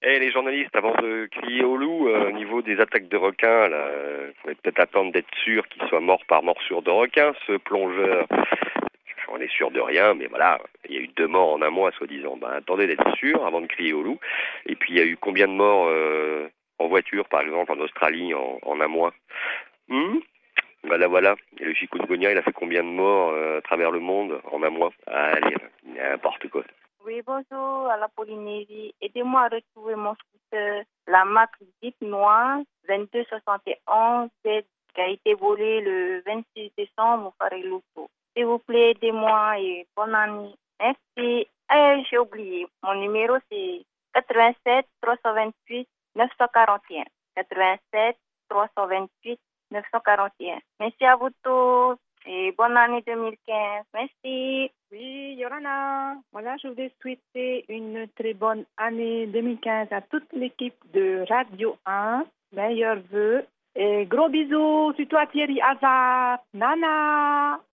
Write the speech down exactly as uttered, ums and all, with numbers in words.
Eh, les journalistes, avant de crier au loup, euh, au niveau des attaques de requins, là, euh, faudrait peut-être attendre d'être sûr qu'il soit mort par morsure de requin, ce plongeur. On est sûr de rien, mais voilà, il y a eu deux morts en un mois, soi-disant. Ben, attendez d'être sûr avant de crier au loup. Et puis, il y a eu combien de morts euh, en voiture, par exemple, en Australie, en, en un mois? Hmm. Voilà, voilà. Et le chikungunya, il a fait combien de morts euh, à travers le monde en un mois? Allez, n'importe quoi. Oui, bonjour à la Polynésie. Aidez-moi à retrouver mon scooter. La marque Jeep Noir vingt-deux soixante et onze Z qui a été volé le vingt-six décembre au Fareluto. S'il vous plaît, aidez-moi et bonne année. Merci. Eh, j'ai oublié. Mon numéro c'est quatre-vingt-sept trois cent vingt-huit neuf cent quarante et un. quatre-vingt-sept trois cent vingt-huit neuf cent quarante et un. Merci à vous tous. Et bonne année deux mille quinze. Merci. Oui, Yorana. Voilà, je voulais souhaiter une très bonne année deux mille quinze à toute l'équipe de Radio un. Meilleurs vœux. Et gros bisous sur toi, Thierry Hazard. Nana.